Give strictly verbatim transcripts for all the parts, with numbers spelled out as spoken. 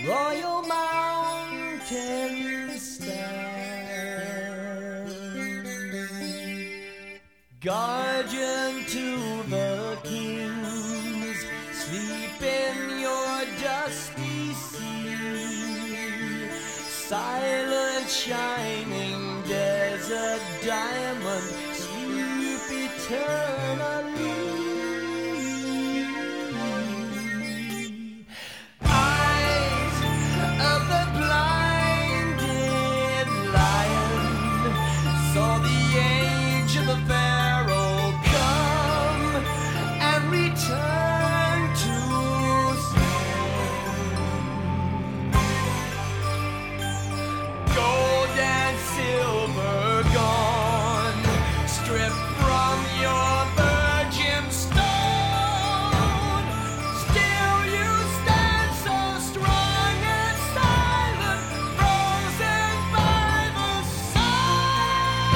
Royal Mountain stand, guardian to the kings, sleep in your dusty sea, silent shining desert diamond, sleep eternally. Saw the age of the Pharaoh come and return to sin. Gold and silver gone, stripped from your virgin stone. Still you stand so strong and silent, frozen by the sun.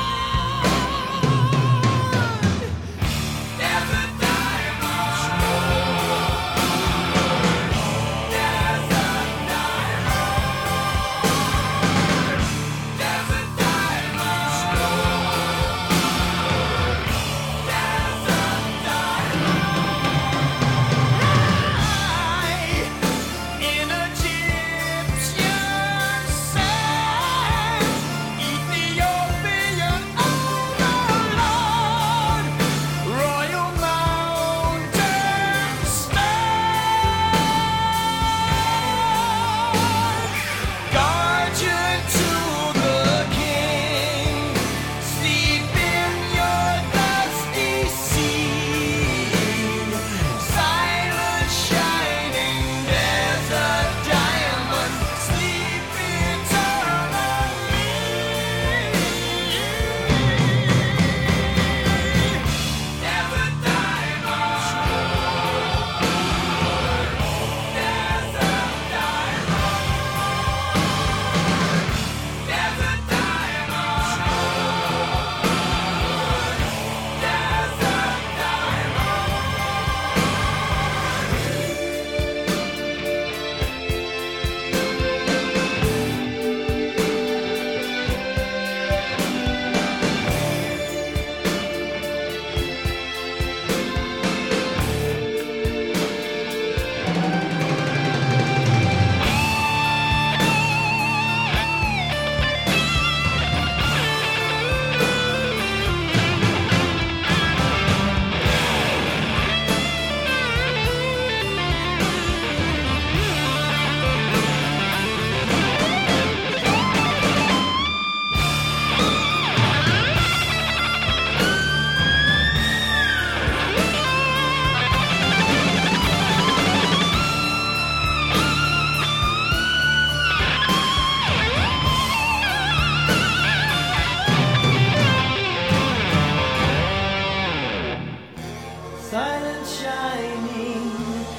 Silent shining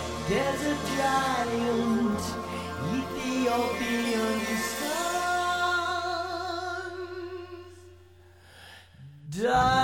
desert giant, Ethiopian sons.